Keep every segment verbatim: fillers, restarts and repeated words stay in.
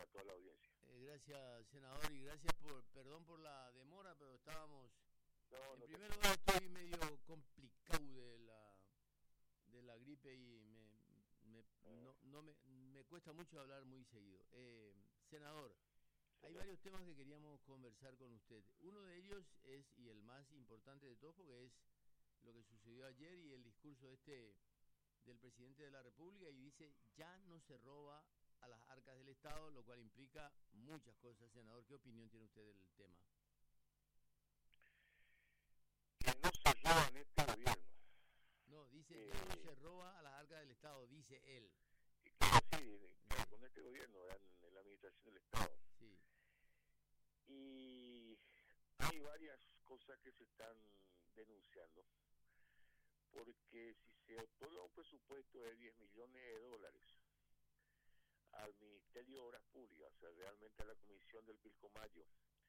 para toda la audiencia. Eh, gracias, senador, y gracias por, perdón por la demora, pero estábamos, No, en no te primer lugar estoy medio complicado de la, de la gripe y me, me, no, no me, me cuesta mucho hablar muy seguido. Eh, senador, hay Señor. varios temas que queríamos conversar con usted. Uno de ellos es, y el más importante de todos, porque es lo que sucedió ayer y el discurso este del presidente de la República, y dice, ya no se roba a las arcas del Estado, lo cual implica muchas cosas. Senador, ¿qué opinión tiene usted del tema? Que no se roba en este gobierno. No, dice, Eh, ya no se roba a las arcas del Estado, dice él. y claro, sí, claro, Sí, con este gobierno, en, en la administración del Estado. sí. Y hay varias cosas que se están denunciando. Porque si se otorga un presupuesto de diez millones de dólares al Ministerio de Obras Públicas, o sea, realmente a la Comisión del Pilcomayo,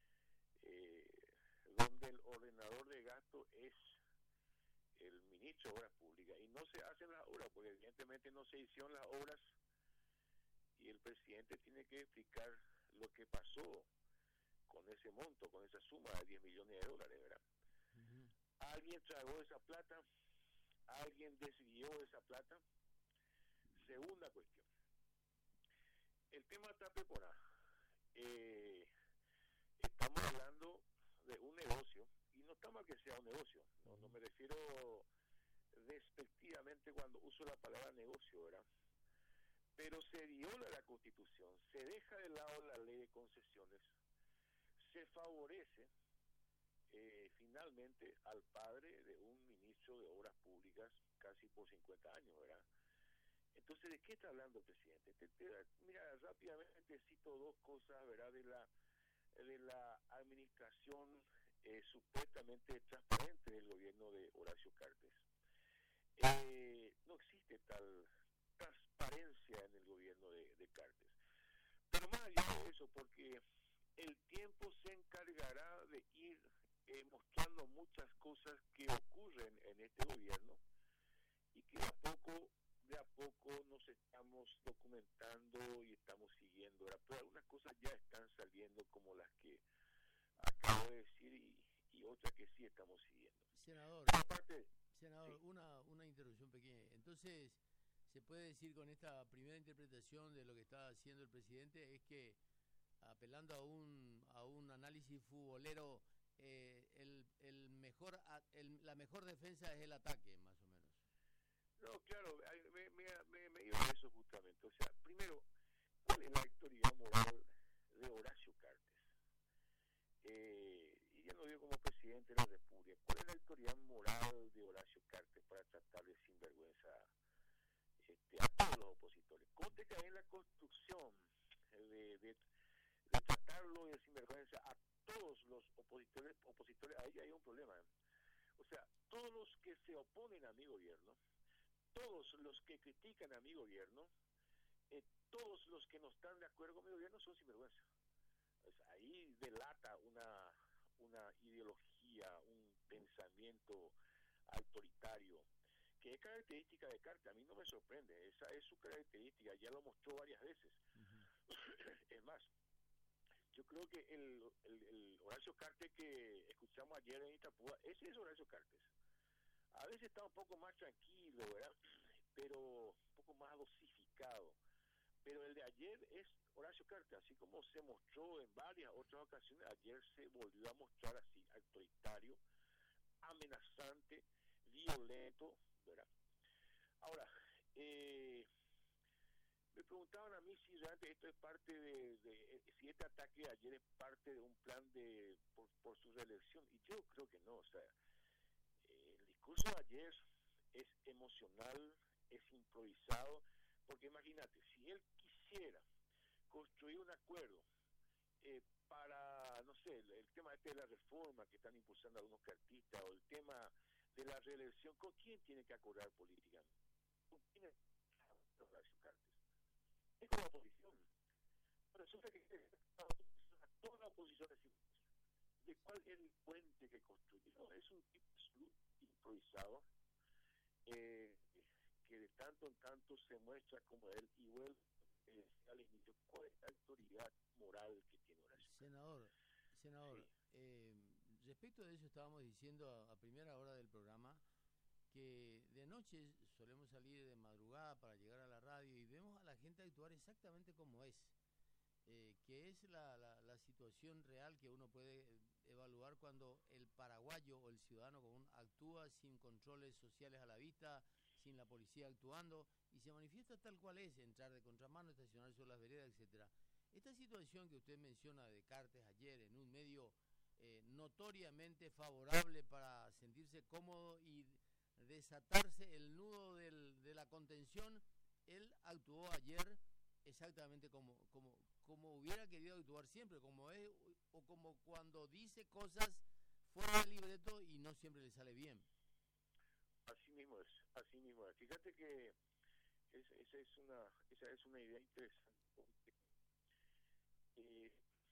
eh, donde el ordenador de gasto es el ministro de Obras Públicas, y no se hacen las obras, porque evidentemente no se hicieron las obras, y el presidente tiene que explicar lo que pasó con ese monto, con esa suma de diez millones de dólares, ¿verdad? Uh-huh. Alguien tragó esa plata, alguien desvió esa plata. Segunda cuestión, el tema Tapepora. Eh, estamos hablando de un negocio, y no está mal que sea un negocio, no, no me refiero despectivamente cuando uso la palabra negocio, ¿verdad? Pero se viola la Constitución, se deja de lado la ley de concesiones, se favorece eh, finalmente al padre de un ministro de Obras Públicas casi por cincuenta años, ¿verdad? Entonces, ¿de qué está hablando el presidente? Te, te, mira, rápidamente te cito dos cosas, ¿verdad? De la, de la administración eh, supuestamente transparente del gobierno de Horacio Cartes. Eh, no existe tal transparencia en el gobierno de, de Cartes. Pero más allá de eso, porque el tiempo se encargará de ir eh, mostrando muchas cosas que ocurren en este gobierno y que de a poco, de a poco nos estamos documentando y estamos siguiendo, ¿verdad? Pero algunas cosas ya están saliendo como las que acabo de decir y, y otras que sí estamos siguiendo. Senador, Pero aparte, senador sí. una, una interrupción pequeña. Entonces, se puede decir con esta primera interpretación de lo que está haciendo el presidente es que, apelando a un a un análisis futbolero, eh, el, el mejor el, la mejor defensa es el ataque, más o menos. No, claro, me, me, me, me iba a eso justamente. O sea, primero, ¿cuál es la autoridad moral de Horacio Cartes? Eh, y ya no digo como presidente de la República. ¿Cuál es la autoridad moral de Horacio Cartes para tratar de sinvergüenza este, a todos los opositores? Conte que en la construcción de, de, de tratarlo de sinvergüenza a todos los opositores, opositores, ahí hay un problema. O sea, todos los que se oponen a mi gobierno, todos los que critican a mi gobierno, eh, todos los que no están de acuerdo con mi gobierno son sinvergüenza. O sea, ahí delata una, una ideología, un pensamiento autoritario, que es característica de Cartes. A mí no me sorprende, esa es su característica, ya lo mostró varias veces. Uh-huh. Es más, yo creo que el, el, el Horacio Cartes que escuchamos ayer en Itapúa, ese es Horacio Cartes. A veces está un poco más tranquilo, ¿verdad? Pero un poco más dosificado. Pero el de ayer es Horacio Cartes, así como se mostró en varias otras ocasiones, ayer se volvió a mostrar así, autoritario, amenazante, violento, ¿verdad? Ahora, eh, me preguntaban a mí si realmente esto es parte de, de, si este ataque de ayer es parte de un plan de por, por su reelección, y yo creo que no, o sea, el discurso de ayer es emocional, es improvisado, porque imagínate, si él quisiera construir un acuerdo eh, para, no sé, el, el tema este de la reforma que están impulsando algunos cartistas, o el tema de la reelección, ¿con quién tiene que acordar políticamente? ¿Con quién es Cartes? Es con la oposición. Pero resulta que toda la oposición es de cuál es el puente que construye. No, es un tipo improvisado eh, que de tanto en tanto se muestra como él y vuelve eh, al inicio, ¿cuál es la autoridad moral que tiene Horacio Cartes? Senador, senador, Sí. eh, respecto de eso estábamos diciendo a, a primera hora del programa que de noche solemos salir de madrugada para llegar a la radio y vemos a la gente actuar exactamente como es, eh, que es la, la, la situación real que uno puede eh, evaluar cuando el paraguayo o el ciudadano común actúa sin controles sociales a la vista, sin la policía actuando y se manifiesta tal cual es, entrar de contramano, estacionar sobre las veredas, etcétera. Esta situación que usted menciona de Cartes ayer en un medio eh, notoriamente favorable para sentirse cómodo y desatarse el nudo del, de la contención, él actuó ayer exactamente como, como, como hubiera querido actuar siempre, como es, o como cuando dice cosas fuera del libreto y no siempre le sale bien. Así mismo es, así mismo es. Fíjate que es, esa es una esa es una idea interesante porque eh,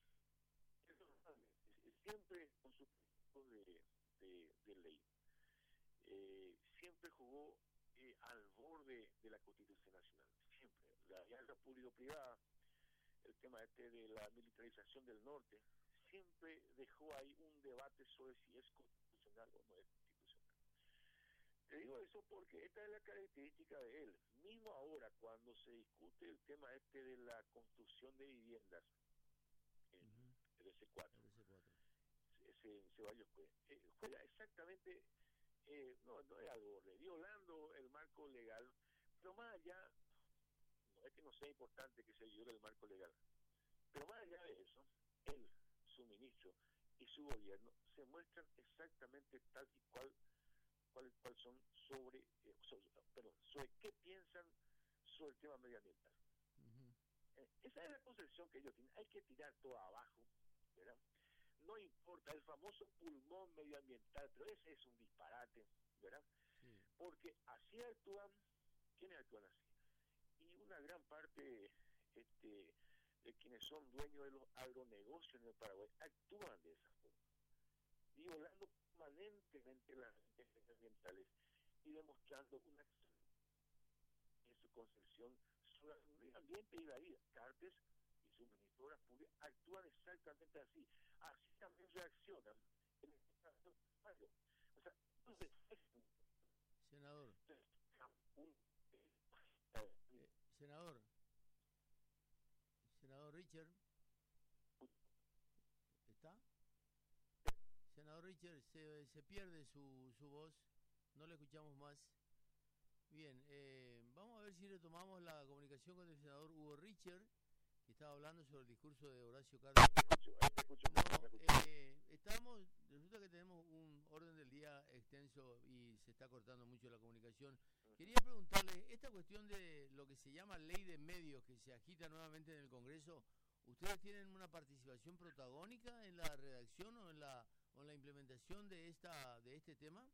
siempre con su tipo de, de, de ley eh, siempre jugó eh, al borde de la Constitución Nacional, siempre. La alianza público-privada, el tema este de la militarización del norte, siempre dejó ahí un debate sobre si es constitucional o no es constitucional. Te digo eso porque esta es la característica de él. Mismo ahora, cuando se discute el tema este de la construcción de viviendas en Uh-huh. el S cuatro, el S cuatro. en Ceballos, eh, juega exactamente, eh, no, no es algo, violando el marco legal, pero más allá, no es que no sea importante que se viole el marco legal, pero más allá de eso, él, su ministro y su gobierno se muestran exactamente tal y cual cuál, cuál son sobre, eh, sobre, perdón, sobre qué piensan sobre el tema medioambiental. Uh-huh. Eh, esa es la concepción que ellos tienen. Hay que tirar todo abajo, ¿verdad? No importa, el famoso pulmón medioambiental, pero ese es un disparate, ¿verdad? Sí. Porque así actúan, ¿quiénes actúan así? Y una gran parte este, de quienes son dueños de los agronegocios en el Paraguay actúan de esa forma, violando permanentemente las leyes medioambientales y demostrando una en su concepción sobre el medio ambiente y la vida. Cartes y su ministro de Obras Públicas actúan exactamente así. Así también reaccionan en el caso de Mayo. O sea, entonces, senador, un, eh, senador, senador Richard, ¿está? Senador Richard, se, se pierde su, su voz, no le escuchamos más. Bien, eh, vamos a ver si retomamos la comunicación con el senador Hugo Richard, que estaba hablando sobre el discurso de Horacio Cartes. Ahí te escucho, ahí te escucho. No, eh, estamos, resulta que tenemos un orden del día extenso y se está cortando mucho la comunicación. Uh-huh. Quería preguntarle, esta cuestión de lo que se llama ley de medios que se agita nuevamente en el Congreso, ¿ustedes tienen una participación protagónica en la redacción o en la o en la implementación de esta de este tema?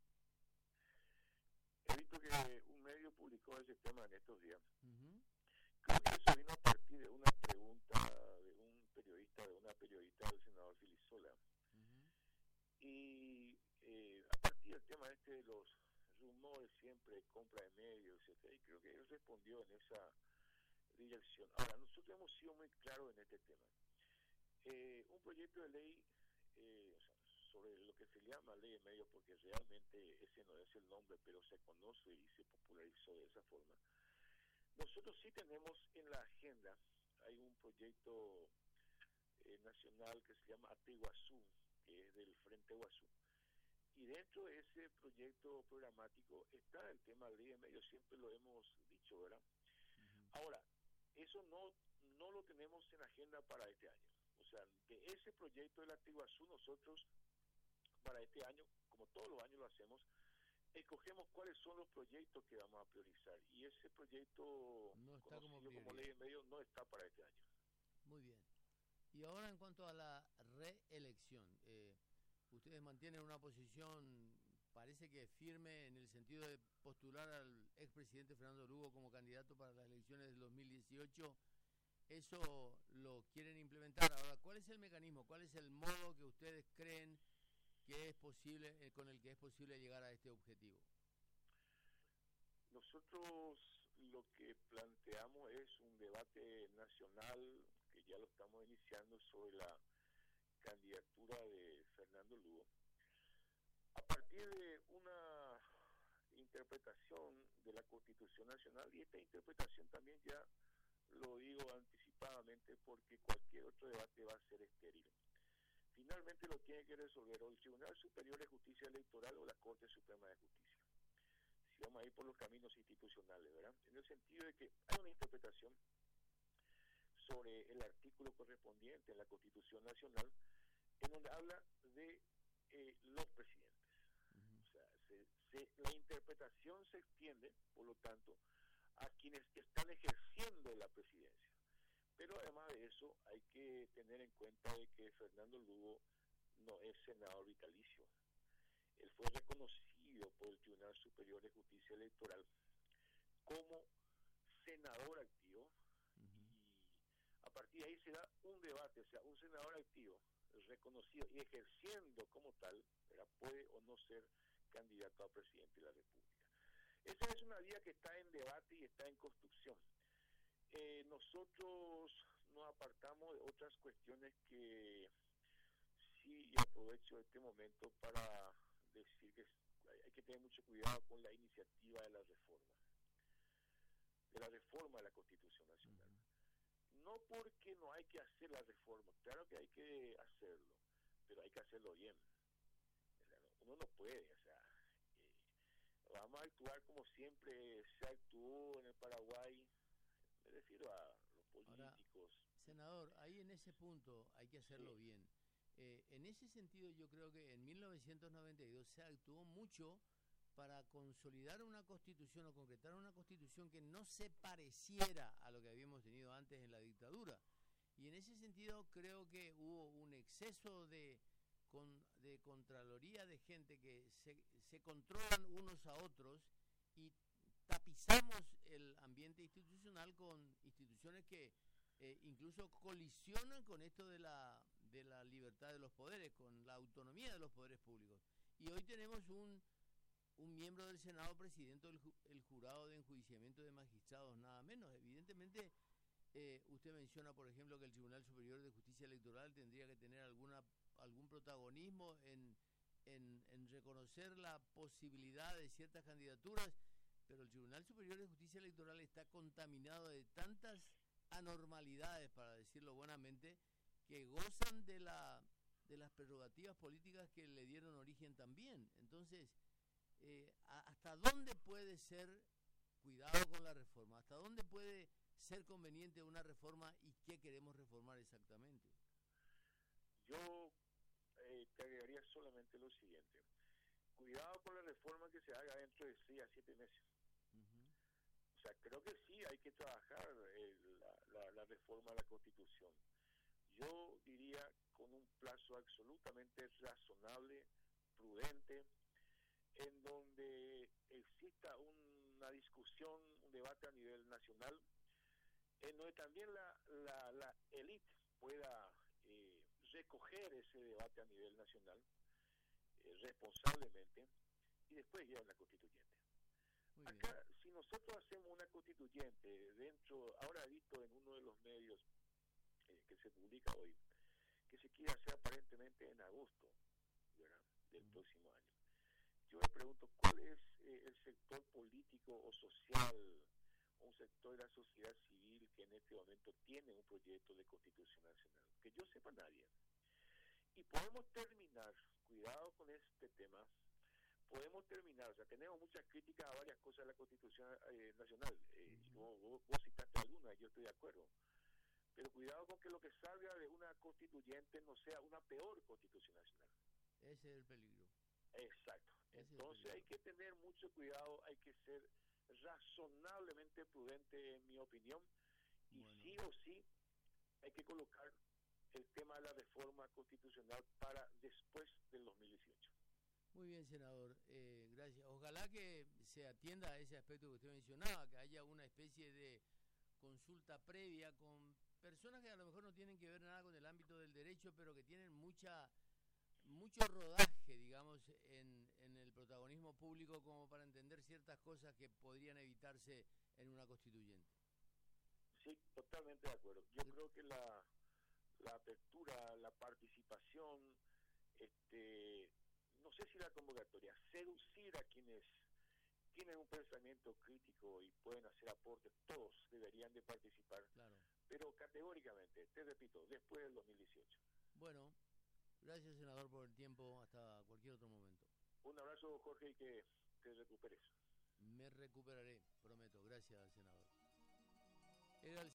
He visto que un medio publicó ese tema en estos días. Uh-huh. Creo que eso vino a partir de una pregunta de un periodista, de una periodista del senador Filisola. Uh-huh. Y eh, a partir del tema este de los rumores siempre de compra de medios, etcétera, y creo que él respondió en esa dirección. Ahora, nosotros hemos sido muy claros en este tema. Eh, un proyecto de ley eh, o sea, sobre lo que se llama ley de medios, porque realmente ese no es el nombre, pero se conoce y se popularizó de esa forma. Nosotros sí tenemos en la agenda, hay un proyecto eh, nacional que se llama Ateguazú, que es del Frente Guazú, y dentro de ese proyecto programático está el tema de ley de medios, siempre lo hemos dicho, ¿verdad? Uh-huh. Ahora, eso no, no lo tenemos en agenda para este año. O sea, de ese proyecto del Ateguazú nosotros para este año, como todos los años lo hacemos, escogemos cuáles son los proyectos que vamos a priorizar. Y ese proyecto no está conocido como, como ley de medios no está para este año. Muy bien. Y ahora en cuanto a la reelección, eh, ustedes mantienen una posición, parece que firme en el sentido de postular al expresidente Fernando Lugo como candidato para las elecciones del dos mil dieciocho. Eso lo quieren implementar. Ahora, ¿cuál es el mecanismo? ¿Cuál es el modo que ustedes creen que es posible, eh, con el que es posible llegar a este objetivo? Nosotros lo que planteamos es un debate nacional que ya lo estamos iniciando sobre la candidatura de Fernando Lugo, a partir de una interpretación de la Constitución Nacional, y esta interpretación también ya lo digo anticipadamente porque cualquier otro debate va a ser estéril. Finalmente lo tiene que resolver o el Tribunal Superior de Justicia Electoral o la Corte Suprema de Justicia. Si vamos a ir por los caminos institucionales, ¿verdad? En el sentido de que hay una interpretación sobre el artículo correspondiente en la Constitución Nacional en donde habla de eh, los presidentes. Uh-huh. O sea, se, se, la interpretación se extiende, por lo tanto, a quienes están ejerciendo la presidencia. Pero además de eso, hay que tener en cuenta de que Fernando Lugo no es senador vitalicio. Él fue reconocido por el Tribunal Superior de Justicia Electoral como senador activo, uh-huh. y a partir de ahí se da un debate, o sea, un senador activo reconocido y ejerciendo como tal, ¿verdad? Puede o no ser candidato a presidente de la República. Esa es una vía que está en debate y está en construcción. Eh, nosotros nos apartamos de otras cuestiones que sí, y aprovecho este momento para decir que hay que tener mucho cuidado con la iniciativa de la reforma, de la reforma de la Constitución Nacional. Uh-huh. No porque no hay que hacer la reforma, claro que hay que hacerlo, pero hay que hacerlo bien. O sea, uno no puede, o sea, eh, vamos a actuar como siempre se actuó en el Paraguay. Me refiero a los políticos. Ahora, senador, ahí en ese punto hay que hacerlo sí. bien. Eh, en ese sentido yo creo que en mil novecientos noventa y dos se actuó mucho para consolidar una constitución o concretar una constitución que no se pareciera a lo que habíamos tenido antes en la dictadura. Y en ese sentido creo que hubo un exceso de, con, de contraloría de gente que se, se controlan unos a otros y tapizamos el ambiente institucional con instituciones que eh, incluso colisionan con esto de la, de la libertad de los poderes, con la autonomía de los poderes públicos. Y hoy tenemos un, un miembro del Senado, presidente del ju el jurado de enjuiciamiento de magistrados, nada menos. Evidentemente, eh, usted menciona, por ejemplo, que el Tribunal Superior de Justicia Electoral tendría que tener alguna, algún protagonismo en, en, en reconocer la posibilidad de ciertas candidaturas. Pero el Tribunal Superior de Justicia Electoral está contaminado de tantas anormalidades, para decirlo buenamente, que gozan de la de las prerrogativas políticas que le dieron origen también. Entonces, eh, ¿hasta dónde puede ser, cuidado con la reforma, hasta dónde puede ser conveniente una reforma y qué queremos reformar exactamente? Yo eh, te agregaría solamente lo siguiente. Cuidado con la reforma que se haga dentro de seis a siete meses. Uh-huh. O sea, creo que sí hay que trabajar eh, la, la, la reforma de la Constitución. Yo diría con un plazo absolutamente razonable, prudente, en donde exista una discusión, un debate a nivel nacional, en donde también la, la, la élite pueda eh, recoger ese debate a nivel nacional eh, responsablemente y después llevar la constituyente. Muy Acá, bien. Si nosotros hacemos una constituyente dentro, ahora he visto en uno de los medios eh, que se publica hoy, que se quiere hacer aparentemente en agosto, ¿verdad?, del uh-huh. próximo año. Yo me pregunto, ¿cuál es eh, el sector político o social, o un sector de la sociedad civil que en este momento tiene un proyecto de constitución nacional? Que yo sepa, nadie. Y podemos terminar, cuidado con este tema, podemos terminar, o sea, tenemos muchas críticas a varias cosas de la Constitución eh, Nacional, eh, uh-huh. vos, vos, vos citaste algunas, yo estoy de acuerdo, pero cuidado con que lo que salga de una constituyente no sea una peor Constitución Nacional. Ese es el peligro. Exacto. Ese Entonces hay que tener mucho cuidado, hay que ser razonablemente prudente, en mi opinión, y bueno. sí o sí hay que colocar el tema de la reforma constitucional para después del dos mil dieciocho. Muy bien, senador, eh, gracias. Ojalá que se atienda a ese aspecto que usted mencionaba, que haya una especie de consulta previa con personas que a lo mejor no tienen que ver nada con el ámbito del derecho, pero que tienen mucha mucho rodaje, digamos, en, en el protagonismo público como para entender ciertas cosas que podrían evitarse en una constituyente. Sí, Estoy totalmente de acuerdo. Yo creo que la, la apertura, la participación, este, no sé si la convocatoria, seducir a quienes tienen un pensamiento crítico y pueden hacer aportes, todos deberían de participar, Claro. pero categóricamente, te repito, después del dos mil dieciocho. Bueno, gracias, senador, por el tiempo. Hasta cualquier otro momento. Un abrazo, Jorge, y que te recuperes. Me recuperaré, prometo. Gracias, senador. Era el